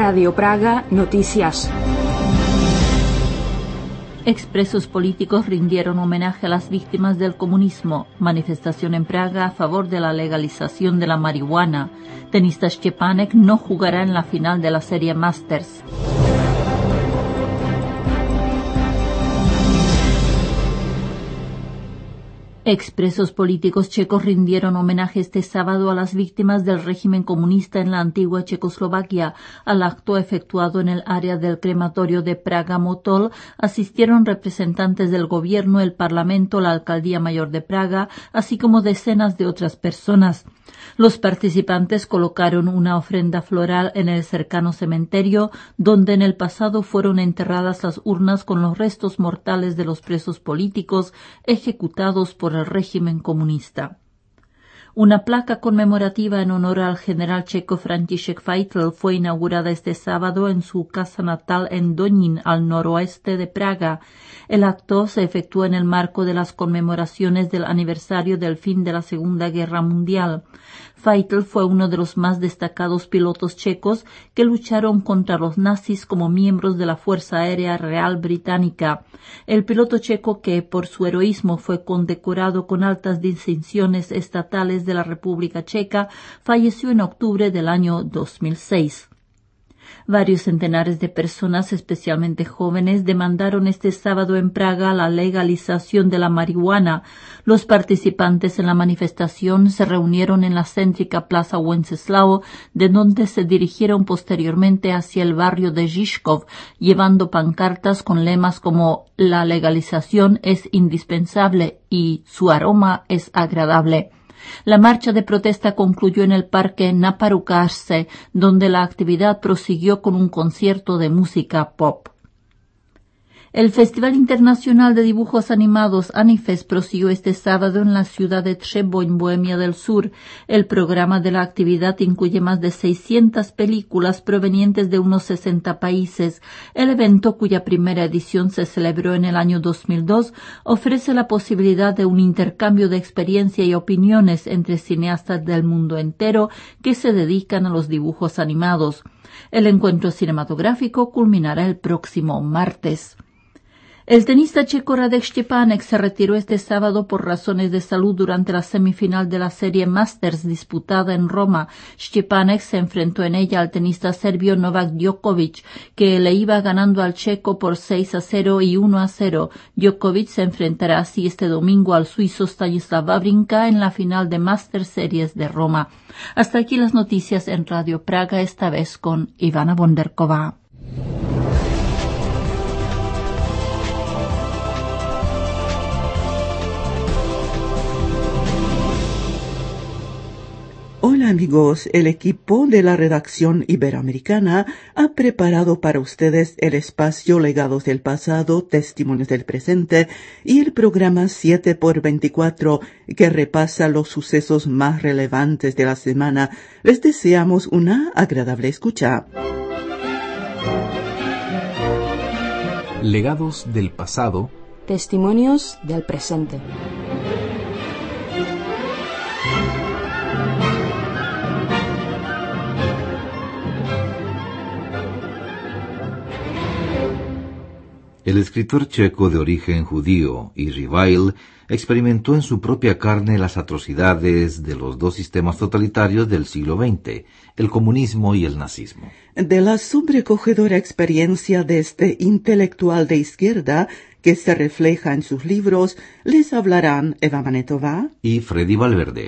Radio Praga Noticias. Expresos políticos rindieron homenaje a las víctimas del comunismo. Manifestación en Praga a favor de la legalización de la marihuana. Tenista Štěpánek no jugará en la final de la serie Masters. Expresos políticos checos rindieron homenaje este sábado a las víctimas del régimen comunista en la antigua Checoslovaquia. Al acto efectuado en el área del crematorio de Praga Motol asistieron representantes del gobierno, el parlamento, la alcaldía mayor de Praga, así como decenas de otras personas. Los participantes colocaron una ofrenda floral en el cercano cementerio, donde en el pasado fueron enterradas las urnas con los restos mortales de los presos políticos ejecutados por el régimen comunista. Una placa conmemorativa en honor al general checo František Feitel fue inaugurada este sábado en su casa natal en Donín, al noroeste de Praga. El acto se efectuó en el marco de las conmemoraciones del aniversario del fin de la Segunda Guerra Mundial. Feitel fue uno de los más destacados pilotos checos que lucharon contra los nazis como miembros de la Fuerza Aérea Real Británica. El piloto checo, que por su heroísmo fue condecorado con altas distinciones estatales de la República Checa, falleció en octubre del año 2006. Varios centenares de personas, especialmente jóvenes, demandaron este sábado en Praga la legalización de la marihuana. Los participantes en la manifestación se reunieron en la céntrica Plaza Wenceslao, de donde se dirigieron posteriormente hacia el barrio de Žižkov, llevando pancartas con lemas como «La legalización es indispensable» y «Su aroma es agradable». La marcha de protesta concluyó en el parque Naparukarse, donde la actividad prosiguió con un concierto de música pop. El Festival Internacional de Dibujos Animados Anifest prosiguió este sábado en la ciudad de Třeboň, Bohemia del Sur. El programa de la actividad incluye más de 600 películas provenientes de unos 60 países. El evento, cuya primera edición se celebró en el año 2002, ofrece la posibilidad de un intercambio de experiencia y opiniones entre cineastas del mundo entero que se dedican a los dibujos animados. El encuentro cinematográfico culminará el próximo martes. El tenista checo Radek Štěpánek se retiró este sábado por razones de salud durante la semifinal de la serie Masters disputada en Roma. Štěpánek se enfrentó en ella al tenista serbio Novak Djokovic, que le iba ganando al checo por 6-0 y 1-0. Djokovic se enfrentará así este domingo al suizo Stanislav Wawrinka en la final de Masters Series de Roma. Hasta aquí las noticias en Radio Praga, esta vez con Ivana Bonderková. Hola amigos, el equipo de la redacción iberoamericana ha preparado para ustedes el espacio Legados del Pasado, Testimonios del Presente y el programa 7x24 que repasa los sucesos más relevantes de la semana. Les deseamos una agradable escucha. Legados del Pasado, Testimonios del Presente. El escritor checo de origen judío, Jiří Weil, experimentó en su propia carne las atrocidades de los dos sistemas totalitarios del siglo XX, el comunismo y el nazismo. De la sobrecogedora experiencia de este intelectual de izquierda, que se refleja en sus libros, les hablarán Eva Manetová y Freddy Valverde.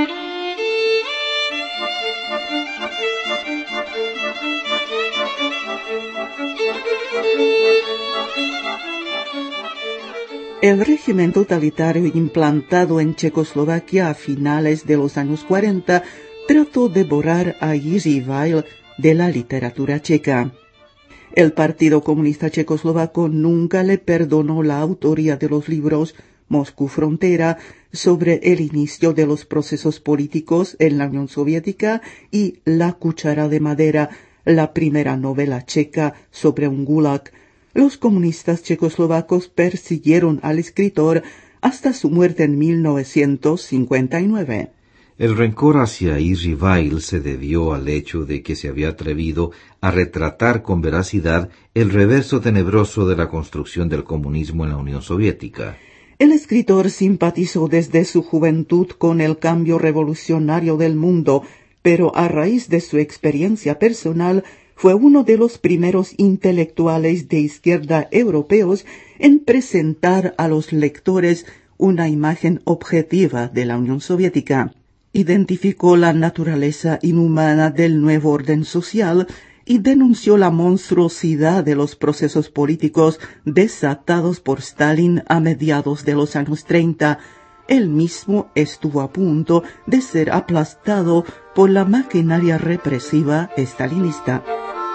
El régimen totalitario implantado en Checoslovaquia a finales de los años 40 trató de borrar a Jiří Weil de la literatura checa. El Partido Comunista Checoslovaco nunca le perdonó la autoría de los libros Moscú Frontera sobre el inicio de los procesos políticos en la Unión Soviética y La cuchara de madera, la primera novela checa sobre un gulag. Los comunistas checoslovacos persiguieron al escritor hasta su muerte en 1959. El rencor hacia Izhevál se debió al hecho de que se había atrevido a retratar con veracidad el reverso tenebroso de la construcción del comunismo en la Unión Soviética. El escritor simpatizó desde su juventud con el cambio revolucionario del mundo, pero a raíz de su experiencia personal fue uno de los primeros intelectuales de izquierda europeos en presentar a los lectores una imagen objetiva de la Unión Soviética. Identificó la naturaleza inhumana del nuevo orden social y denunció la monstruosidad de los procesos políticos desatados por Stalin a mediados de los años 30. Él mismo estuvo a punto de ser aplastado por la maquinaria represiva stalinista.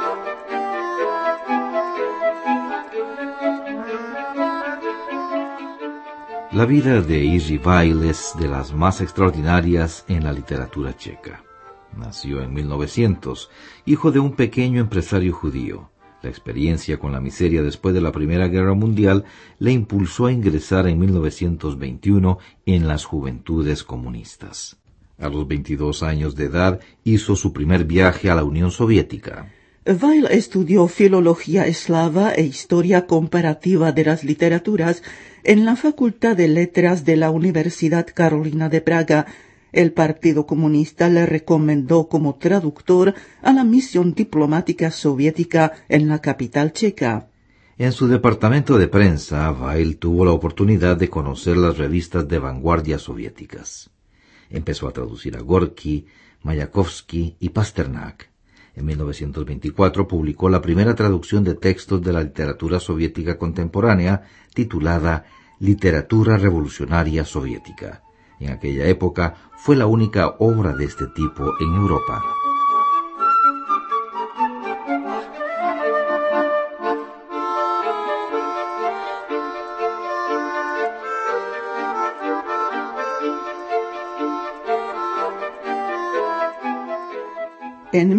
La vida de Izhevál es de las más extraordinarias en la literatura checa. Nació en 1900, hijo de un pequeño empresario judío. La experiencia con la miseria después de la Primera Guerra Mundial le impulsó a ingresar en 1921 en las Juventudes Comunistas. A los 22 años de edad hizo su primer viaje a la Unión Soviética. Weil estudió filología eslava e historia comparativa de las literaturas en la Facultad de Letras de la Universidad Carolina de Praga. El Partido Comunista le recomendó como traductor a la misión diplomática soviética en la capital checa. En su departamento de prensa, Weil tuvo la oportunidad de conocer las revistas de vanguardia soviéticas. Empezó a traducir a Gorky, Mayakovsky y Pasternak. En 1924 publicó la primera traducción de textos de la literatura soviética contemporánea, titulada Literatura Revolucionaria Soviética. En aquella época fue la única obra de este tipo en Europa. En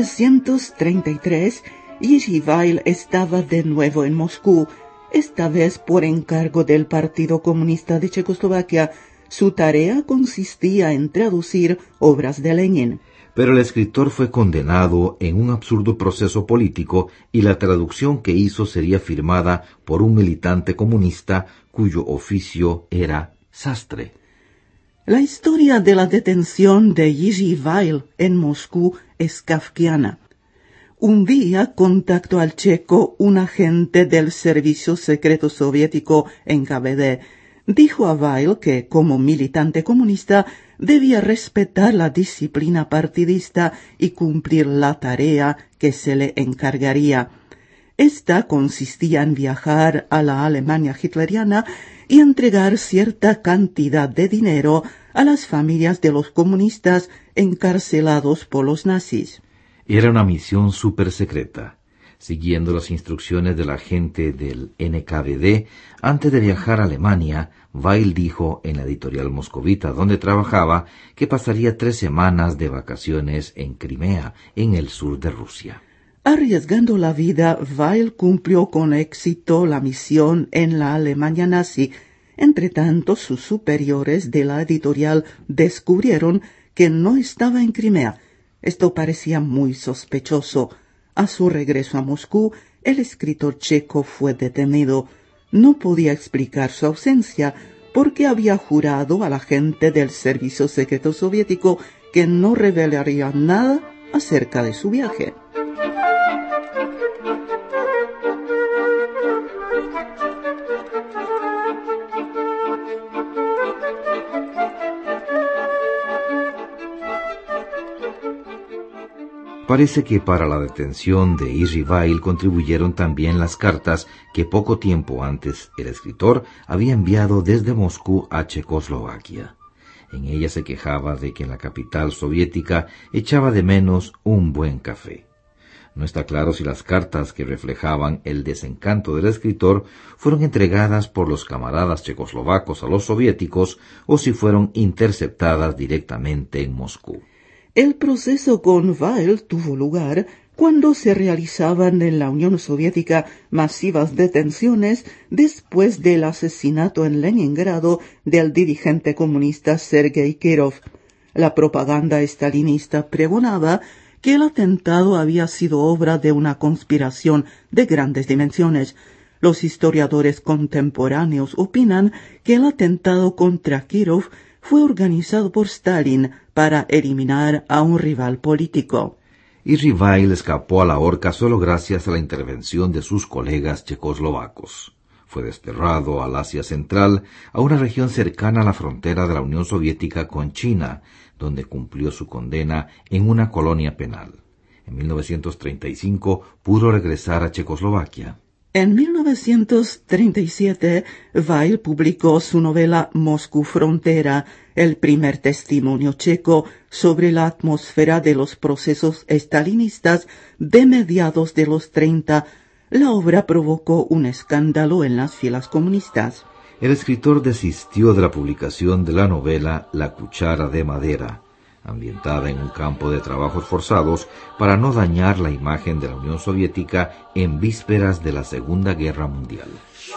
1933, Izhevál estaba de nuevo en Moscú, esta vez por encargo del Partido Comunista de Checoslovaquia. Su tarea consistía en traducir obras de Lenin. Pero el escritor fue condenado en un absurdo proceso político y la traducción que hizo sería firmada por un militante comunista cuyo oficio era sastre. La historia de la detención de Izhevál en Moscú es kafkiana. Un día contactó al checo un agente del servicio secreto soviético en KGB. Dijo a Weil que, como militante comunista, debía respetar la disciplina partidista y cumplir la tarea que se le encargaría. Esta consistía en viajar a la Alemania hitleriana y entregar cierta cantidad de dinero a las familias de los comunistas encarcelados por los nazis. Era una misión súper secreta. Siguiendo las instrucciones del agente del NKVD, antes de viajar a Alemania, Weil dijo en la editorial moscovita donde trabajaba que pasaría 3 semanas de vacaciones en Crimea, en el sur de Rusia. Arriesgando la vida, Weil cumplió con éxito la misión en la Alemania nazi. Entretanto, sus superiores de la editorial descubrieron que no estaba en Crimea. Esto parecía muy sospechoso. A su regreso a Moscú, el escritor checo fue detenido. No podía explicar su ausencia porque había jurado a la gente del servicio secreto soviético que no revelaría nada acerca de su viaje. Parece que para la detención de Izhevál contribuyeron también las cartas que poco tiempo antes el escritor había enviado desde Moscú a Checoslovaquia. En ella se quejaba de que en la capital soviética echaba de menos un buen café. No está claro si las cartas que reflejaban el desencanto del escritor fueron entregadas por los camaradas checoslovacos a los soviéticos o si fueron interceptadas directamente en Moscú. El proceso con Weil tuvo lugar cuando se realizaban en la Unión Soviética masivas detenciones después del asesinato en Leningrado del dirigente comunista Sergei Kirov. La propaganda estalinista pregonaba que el atentado había sido obra de una conspiración de grandes dimensiones. Los historiadores contemporáneos opinan que el atentado contra Kirov fue organizado por Stalin para eliminar a un rival político. Y Rivail escapó a la horca solo gracias a la intervención de sus colegas checoslovacos. Fue desterrado al Asia Central, a una región cercana a la frontera de la Unión Soviética con China, donde cumplió su condena en una colonia penal. En 1935 pudo regresar a Checoslovaquia. En 1937, Weill publicó su novela Moscú Frontera, el primer testimonio checo sobre la atmósfera de los procesos estalinistas de mediados de los 30. La obra provocó un escándalo en las filas comunistas. El escritor desistió de la publicación de la novela La cuchara de madera, ambientada en un campo de trabajos forzados, para no dañar la imagen de la Unión Soviética en vísperas de la Segunda Guerra Mundial.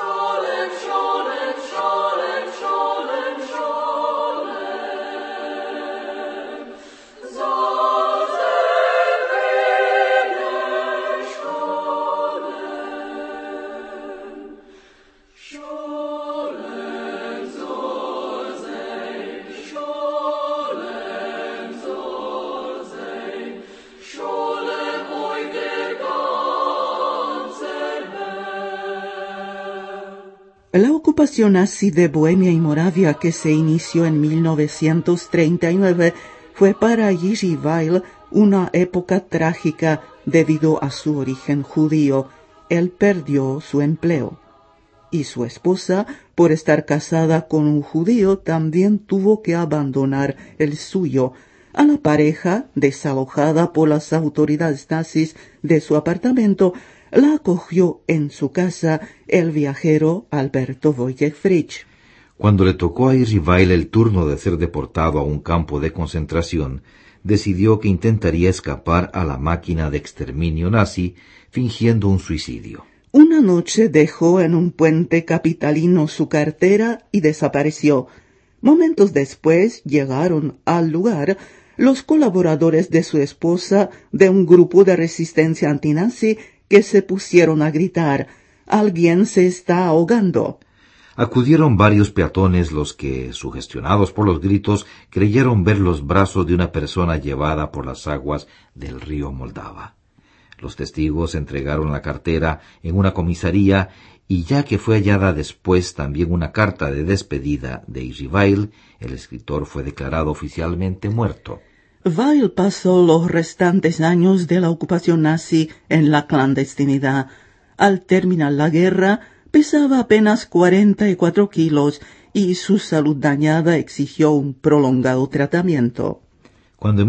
La ocupación nazi de Bohemia y Moravia, que se inició en 1939, fue para Jiří Weill una época trágica debido a su origen judío. Él perdió su empleo. Y su esposa, por estar casada con un judío, también tuvo que abandonar el suyo. A la pareja, desalojada por las autoridades nazis de su apartamento, la acogió en su casa el viajero Alberto Wojciech Fritzsch. Cuando le tocó a Jiří Weill el turno de ser deportado a un campo de concentración, decidió que intentaría escapar a la máquina de exterminio nazi, fingiendo un suicidio. Una noche dejó en un puente capitalino su cartera y desapareció. Momentos después llegaron al lugar los colaboradores de su esposa de un grupo de resistencia antinazi que se pusieron a gritar: «¡Alguien se está ahogando!». Acudieron varios peatones, los que, sugestionados por los gritos, creyeron ver los brazos de una persona llevada por las aguas del río Moldava. Los testigos entregaron la cartera en una comisaría y, ya que fue hallada después también una carta de despedida de Jiří Weill, el escritor fue declarado oficialmente muerto. Weill pasó los restantes años de la ocupación nazi en la clandestinidad. Al terminar la guerra, pesaba apenas 44 kilos y su salud dañada exigió un prolongado tratamiento. Cuando en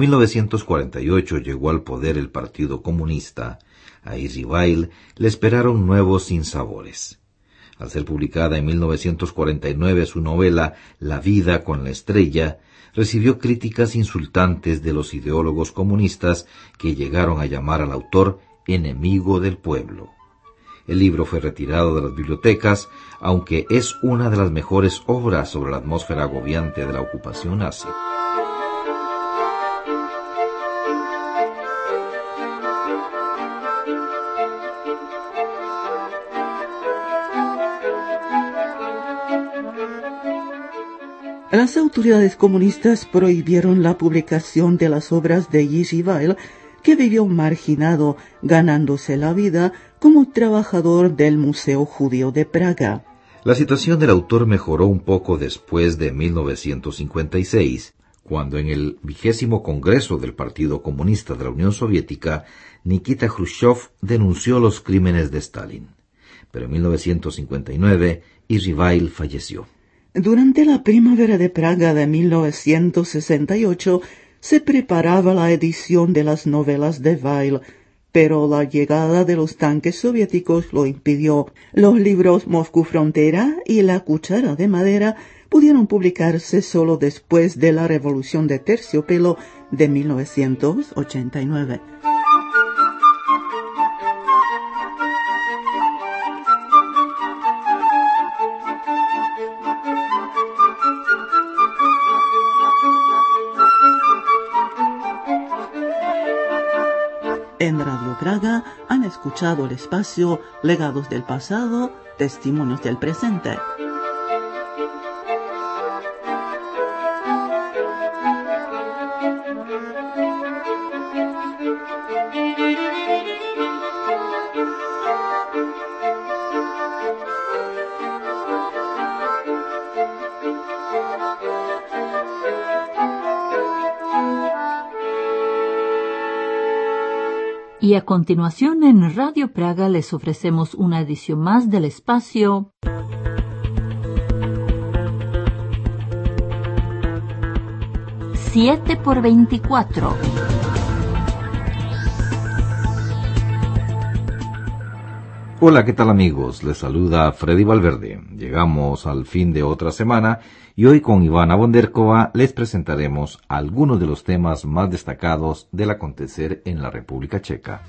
1948 llegó al poder el Partido Comunista, a Jiří Weill le esperaron nuevos sinsabores. Al ser publicada en 1949 su novela La vida con la estrella, recibió críticas insultantes de los ideólogos comunistas que llegaron a llamar al autor enemigo del pueblo. El libro fue retirado de las bibliotecas, aunque es una de las mejores obras sobre la atmósfera agobiante de la ocupación nazi. Las autoridades comunistas prohibieron la publicación de las obras de Jiří Weill, que vivió marginado, ganándose la vida como trabajador del Museo Judío de Praga. La situación del autor mejoró un poco después de 1956, cuando en el 20º Congreso del Partido Comunista de la Unión Soviética, Nikita Khrushchev denunció los crímenes de Stalin. Pero en 1959, Jiří Weill falleció. Durante la primavera de Praga de 1968 se preparaba la edición de las novelas de Weill, pero la llegada de los tanques soviéticos lo impidió. Los libros Moscú Frontera y La cuchara de madera pudieron publicarse solo después de la Revolución de Terciopelo de 1989. En Radio Praga han escuchado el espacio Legados del pasado, testimonios del presente. Y a continuación en Radio Praga les ofrecemos una edición más del espacio 7x24. Hola, ¿qué tal amigos? Les saluda Freddy Valverde. Llegamos al fin de otra semana y hoy con Ivana Bonderkova les presentaremos algunos de los temas más destacados del acontecer en la República Checa.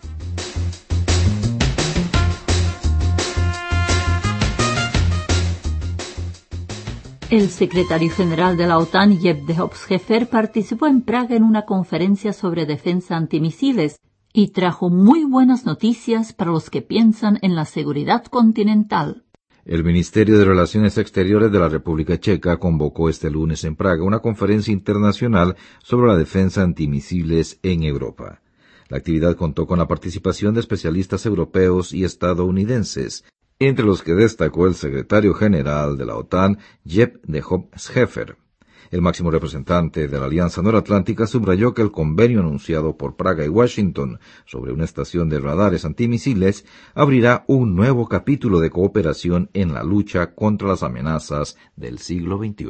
El secretario general de la OTAN, Jep de Hoop-Scheffer, participó en Praga en una conferencia sobre defensa antimisiles y trajo muy buenas noticias para los que piensan en la seguridad continental. El Ministerio de Relaciones Exteriores de la República Checa convocó este lunes en Praga una conferencia internacional sobre la defensa antimisiles en Europa. La actividad contó con la participación de especialistas europeos y estadounidenses, entre los que destacó el secretario general de la OTAN, Jep de Hoop-Scheffer. El máximo representante de la Alianza Noratlántica subrayó que el convenio anunciado por Praga y Washington sobre una estación de radares antimisiles abrirá un nuevo capítulo de cooperación en la lucha contra las amenazas del siglo XXI.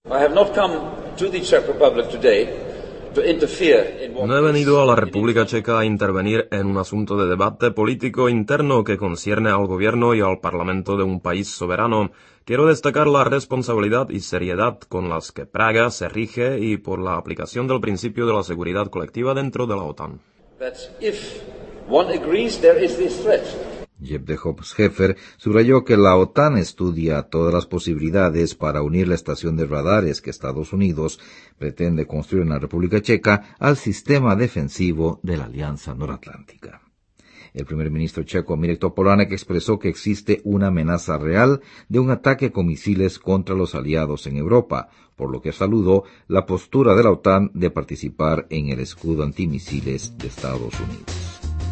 No he venido a la República Checa a intervenir en un asunto de debate político interno que concierne al gobierno y al parlamento de un país soberano. Quiero destacar la responsabilidad y seriedad con las que Praga se rige y por la aplicación del principio de la seguridad colectiva dentro de la OTAN. Jep de Hoop-Scheffer subrayó que la OTAN estudia todas las posibilidades para unir la estación de radares que Estados Unidos pretende construir en la República Checa al sistema defensivo de la Alianza Noratlántica. El primer ministro checo Mirek Topolánek expresó que existe una amenaza real de un ataque con misiles contra los aliados en Europa, por lo que saludó la postura de la OTAN de participar en el escudo antimisiles de Estados Unidos.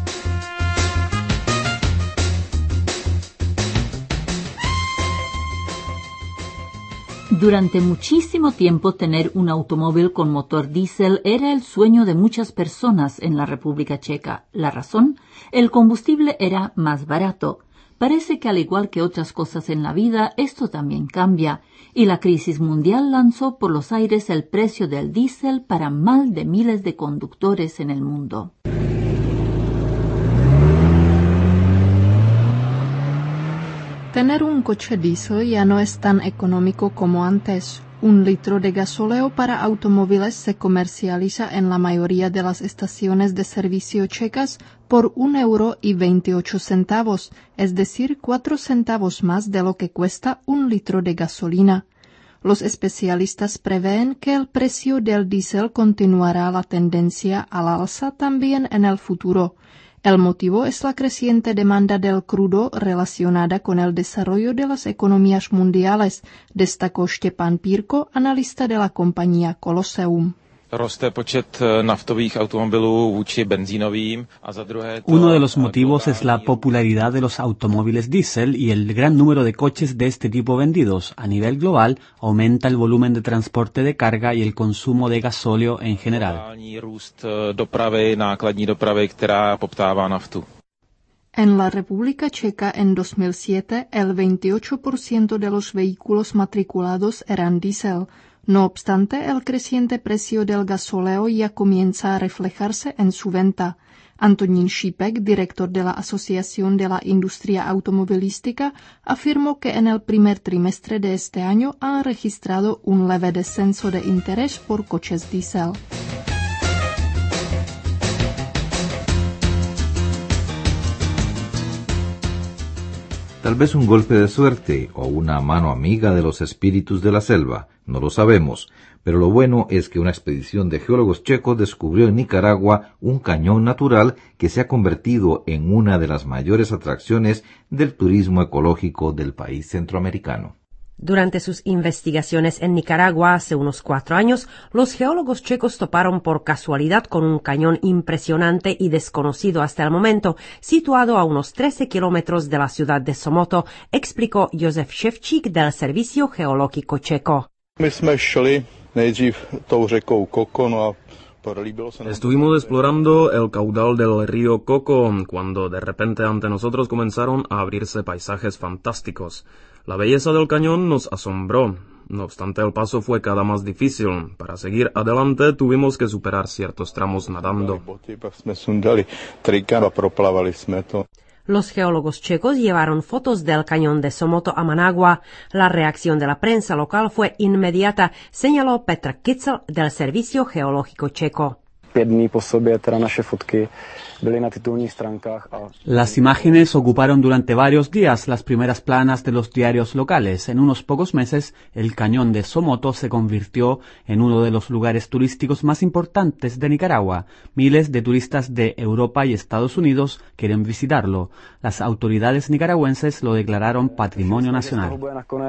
Durante muchísimo tiempo tener un automóvil con motor diésel era el sueño de muchas personas en la República Checa. La razón, el combustible era más barato. Parece que al igual que otras cosas en la vida, esto también cambia, y la crisis mundial lanzó por los aires el precio del diésel para más de miles de conductores en el mundo. Tener un coche diésel ya no es tan económico como antes. 1 litro de gasóleo para automóviles se comercializa en la mayoría de las estaciones de servicio checas por 1,28 €, es decir, 4 centavos más de lo que cuesta 1 litro de gasolina. Los especialistas prevén que el precio del diésel continuará la tendencia al alza también en el futuro. El motivo es la creciente demanda del crudo relacionada con el desarrollo de las economías mundiales, destacó Štěpán Pírko, analista de la compañía Colosseum. Roste počet naftových automobilů vůči benzínovým a za druhé... Uno de los motivos es la popularidad de los automóviles diésel y el gran número de coches de este tipo vendidos. A nivel global, aumenta el volumen de transporte de carga y el consumo de gasóleo en general. Růst dopravy, nákladní dopravy, která poptává naftu. En la República Checa en 2007 el 28% de los vehículos matriculados eran diésel. No obstante, el creciente precio del gasóleo ya comienza a reflejarse en su venta. Antonín Šípek, director de la Asociación de la Industria Automovilística, afirmó que en el primer trimestre de este año han registrado un leve descenso de interés por coches diésel. Tal vez un golpe de suerte o una mano amiga de los espíritus de la selva, no lo sabemos, Pero lo bueno es que una expedición de geólogos checos descubrió en Nicaragua un cañón natural que se ha convertido en una de las mayores atracciones del turismo ecológico del país centroamericano. Durante sus investigaciones en Nicaragua hace unos 4 años, los geólogos checos toparon por casualidad con un cañón impresionante y desconocido hasta el momento, situado a unos 13 kilómetros de la ciudad de Somoto, explicó Josef Ševčík del Servicio Geológico Checo. Estuvimos explorando el caudal del río Coco cuando de repente ante nosotros comenzaron a abrirse paisajes fantásticos. La belleza del cañón nos asombró. No obstante, el paso fue cada más difícil. Para seguir adelante tuvimos que superar ciertos tramos nadando. Los geólogos checos llevaron fotos del cañón de Somoto a Managua. La reacción de la prensa local fue inmediata, señaló Petr Kitzel del Servicio Geológico Checo. Las imágenes ocuparon durante varios días las primeras planas de los diarios locales. En unos pocos meses, el cañón de Somoto se convirtió en uno de los lugares turísticos más importantes de Nicaragua. Miles de turistas de Europa y Estados Unidos quieren visitarlo. Las autoridades nicaragüenses lo declararon Patrimonio Nacional.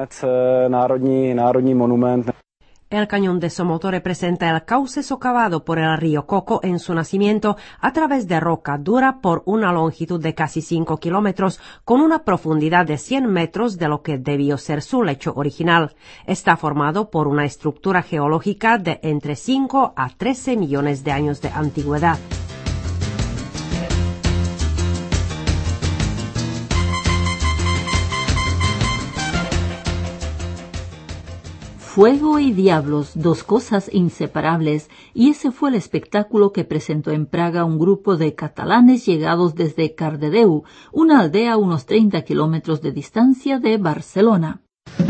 El cañón de Somoto representa el cauce socavado por el río Coco en su nacimiento a través de roca dura por una longitud de casi 5 kilómetros con una profundidad de 100 metros de lo que debió ser su lecho original. Está formado por una estructura geológica de entre 5 a 13 millones de años de antigüedad. Fuego y diablos, dos cosas inseparables, y ese fue el espectáculo que presentó en Praga un grupo de catalanes llegados desde Cardedeu, una aldea a unos 30 kilómetros de distancia de Barcelona.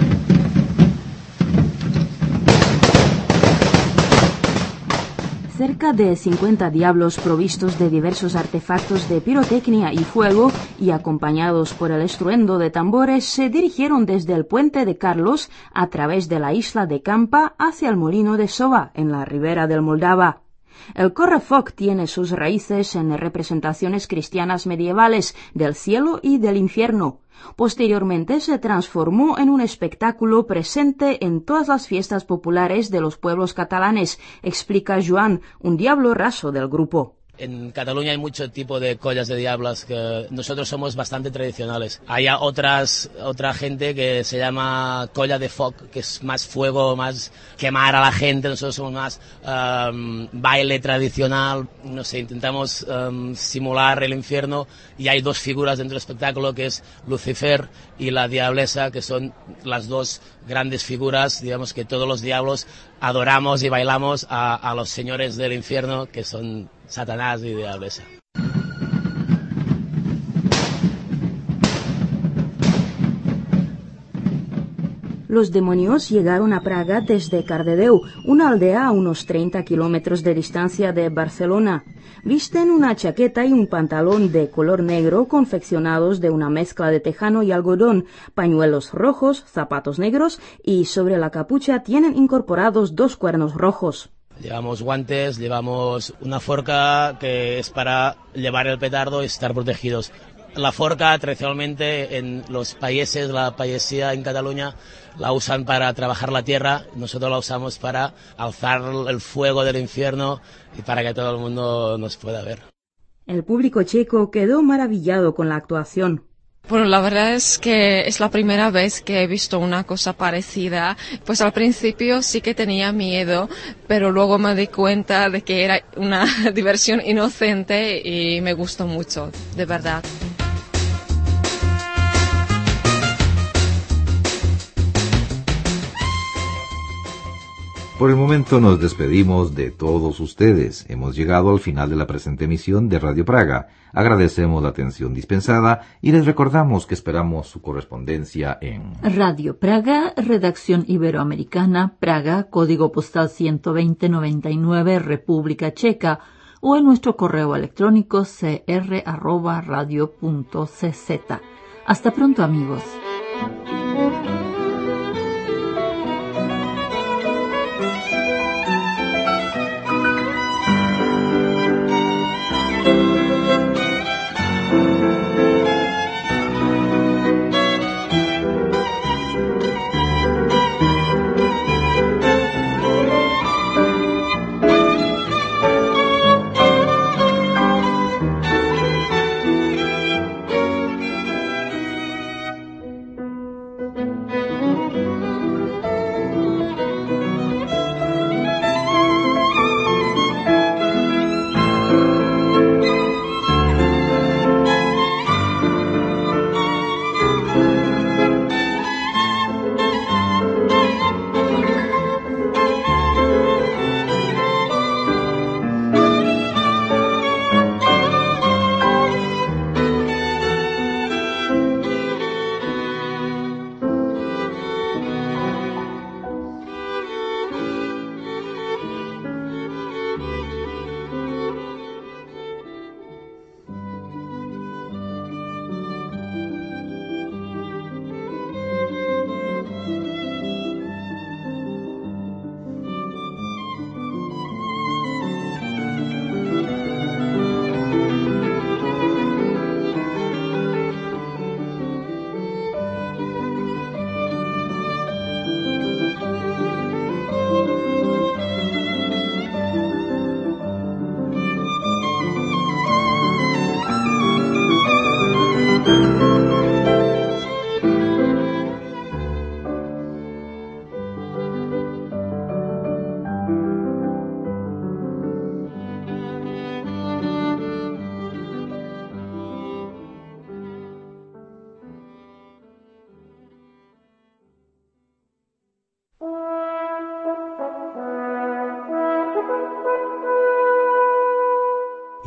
Cerca de 50 diablos provistos de diversos artefactos de pirotecnia y fuego y acompañados por el estruendo de tambores se dirigieron desde el puente de Carlos a través de la isla de Campa hacia el molino de Sova, en la ribera del Moldava. El correfoc tiene sus raíces en representaciones cristianas medievales del cielo y del infierno. Posteriormente se transformó en un espectáculo presente en todas las fiestas populares de los pueblos catalanes, explica Joan, un diablo raso del grupo. En Cataluña hay mucho tipo de collas de diablas que nosotros somos bastante tradicionales. Hay otra gente que se llama colla de foc, que es más fuego, más quemar a la gente. Nosotros somos más baile tradicional. No sé, intentamos simular el infierno y hay dos figuras dentro del espectáculo que es Lucifer y la diablesa, que son las dos grandes figuras, digamos que todos los diablos adoramos y bailamos a los señores del infierno, que son Satanás y diablesa. Los demonios llegaron a Praga desde Cardedeu, una aldea a unos 30 kilómetros de distancia de Barcelona. Visten una chaqueta y un pantalón de color negro confeccionados de una mezcla de tejano y algodón, pañuelos rojos, zapatos negros y sobre la capucha tienen incorporados 2 cuernos rojos. Llevamos guantes, llevamos una forca que es para llevar el petardo y estar protegidos. La forca tradicionalmente en los países, la payesía en Cataluña, la usan para trabajar la tierra, nosotros la usamos para alzar el fuego del infierno y para que todo el mundo nos pueda ver. El público checo quedó maravillado con la actuación. Bueno, la verdad es que es la primera vez que he visto una cosa parecida. Pues al principio sí que tenía miedo, pero luego me di cuenta de que era una diversión inocente y me gustó mucho, de verdad. Por el momento nos despedimos de todos ustedes. Hemos llegado al final de la presente emisión de Radio Praga. Agradecemos la atención dispensada y les recordamos que esperamos su correspondencia en Radio Praga, redacción iberoamericana, Praga, código postal 12099, República Checa, o en nuestro correo electrónico cr@radio.cz. Hasta pronto, amigos.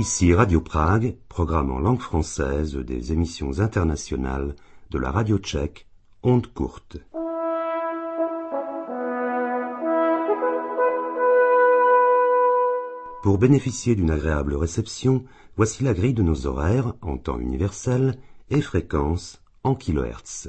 Ici Radio Prague, programme en langue française des émissions internationales de la radio tchèque, Ondes courtes. Pour bénéficier d'une agréable réception, voici la grille de nos horaires en temps universel et fréquence en kHz.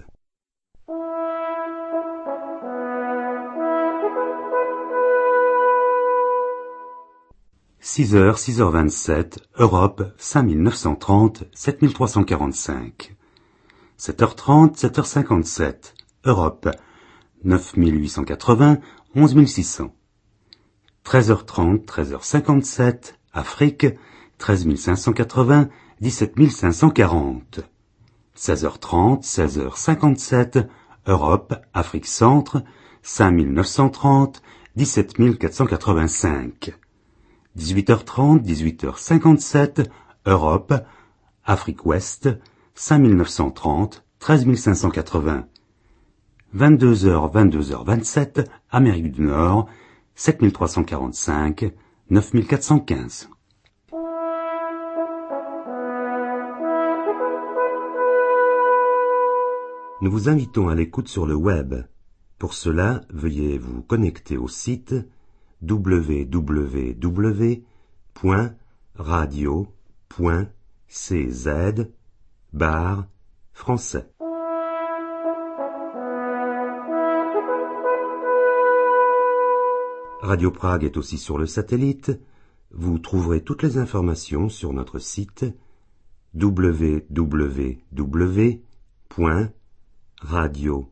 6h, 6h27, Europe, 5930, 7345. 7h30, 7h57, Europe, 9880, 11600. 13h30, 13h57, Afrique, 13580, 17540. 16h30, 16h57, Europe, Afrique Centre, 5930, 17485. 18h30, 18h57, Europe, Afrique Ouest, 5930, 13580. 22h, 22h27, Amérique du Nord, 7345, 9415. Nous vous invitons à l'écoute sur le web. Pour cela, veuillez vous connecter au site www.radio.cz/français. Radio Prague est aussi sur le satellite. Vous trouverez toutes les informations sur notre site www.radio.cz/français.